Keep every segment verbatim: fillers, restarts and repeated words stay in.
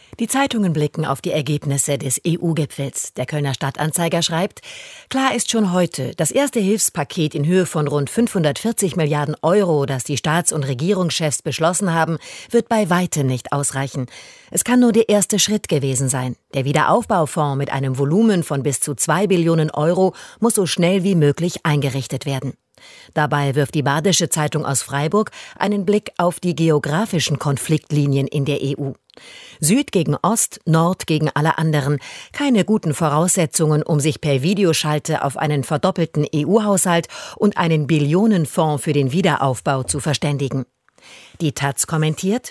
Die Zeitungen blicken auf die Ergebnisse des E U-Gipfels. Der Kölner Stadtanzeiger schreibt: Klar ist schon heute, das erste Hilfspaket in Höhe von rund fünfhundertvierzig Milliarden Euro, das die Staats- und Regierungschefs beschlossen haben, wird bei weitem nicht ausreichen. Es kann nur der erste Schritt gewesen sein. Der Wiederaufbaufonds mit einem Volumen von bis zu zwei Billionen Euro muss so schnell wie möglich eingerichtet werden. Dabei wirft die Badische Zeitung aus Freiburg einen Blick auf die geografischen Konfliktlinien in der E U. Süd gegen Ost, Nord gegen alle anderen. Keine guten Voraussetzungen, um sich per Videoschalte auf einen verdoppelten E U-Haushalt und einen Billionenfonds für den Wiederaufbau zu verständigen. Die Taz kommentiert: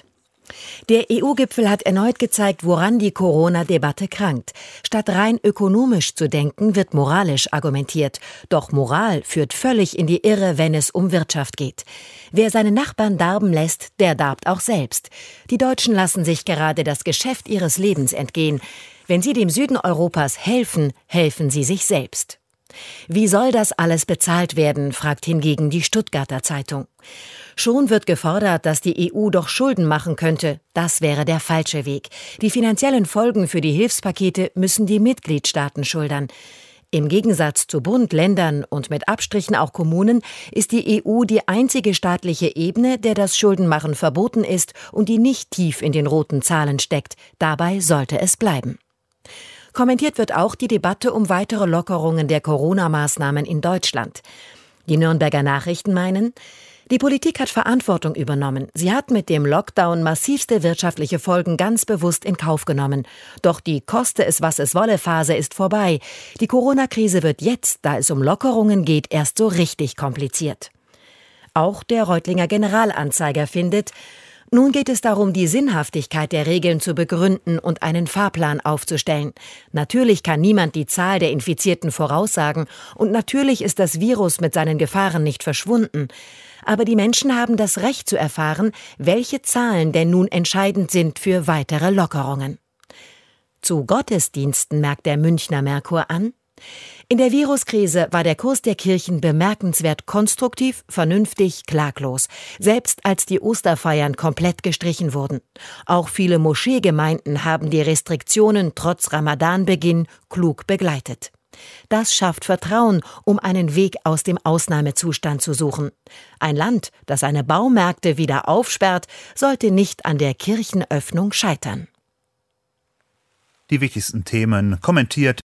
Der E U-Gipfel hat erneut gezeigt, woran die Corona-Debatte krankt. Statt rein ökonomisch zu denken, wird moralisch argumentiert. Doch Moral führt völlig in die Irre, wenn es um Wirtschaft geht. Wer seine Nachbarn darben lässt, der darbt auch selbst. Die Deutschen lassen sich gerade das Geschäft ihres Lebens entgehen. Wenn sie dem Süden Europas helfen, helfen sie sich selbst. Wie soll das alles bezahlt werden, fragt hingegen die Stuttgarter Zeitung. Schon wird gefordert, dass die E U doch Schulden machen könnte. Das wäre der falsche Weg. Die finanziellen Folgen für die Hilfspakete müssen die Mitgliedstaaten schultern. Im Gegensatz zu Bund, Ländern und mit Abstrichen auch Kommunen ist die E U die einzige staatliche Ebene, der das Schuldenmachen verboten ist und die nicht tief in den roten Zahlen steckt. Dabei sollte es bleiben. Kommentiert wird auch die Debatte um weitere Lockerungen der Corona-Maßnahmen in Deutschland. Die Nürnberger Nachrichten meinen: Die Politik hat Verantwortung übernommen. Sie hat mit dem Lockdown massivste wirtschaftliche Folgen ganz bewusst in Kauf genommen. Doch die Koste-es-was-es-wolle-Phase ist vorbei. Die Corona-Krise wird jetzt, da es um Lockerungen geht, erst so richtig kompliziert. Auch der Reutlinger Generalanzeiger findet: Nun geht es darum, die Sinnhaftigkeit der Regeln zu begründen und einen Fahrplan aufzustellen. Natürlich kann niemand die Zahl der Infizierten voraussagen und natürlich ist das Virus mit seinen Gefahren nicht verschwunden. Aber die Menschen haben das Recht zu erfahren, welche Zahlen denn nun entscheidend sind für weitere Lockerungen. Zu Gottesdiensten merkt der Münchner Merkur an: In der Viruskrise war der Kurs der Kirchen bemerkenswert konstruktiv, vernünftig, klaglos, selbst als die Osterfeiern komplett gestrichen wurden. Auch viele Moscheegemeinden haben die Restriktionen trotz Ramadanbeginn klug begleitet. Das schafft Vertrauen, um einen Weg aus dem Ausnahmezustand zu suchen. Ein Land, das seine Baumärkte wieder aufsperrt, sollte nicht an der Kirchenöffnung scheitern. Die wichtigsten Themen kommentiert